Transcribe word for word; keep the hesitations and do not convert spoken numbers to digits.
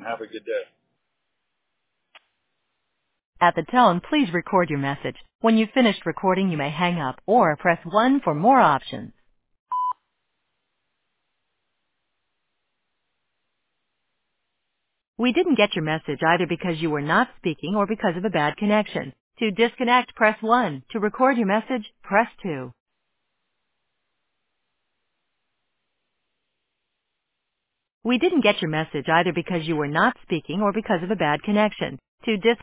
and have a good day. At the tone, please record your message. When you've finished recording, you may hang up or press one for more options. We didn't get your message either because you were not speaking or because of a bad connection. To disconnect, press one. To record your message, press two. We didn't get your message either because you were not speaking or because of a bad connection. To dis-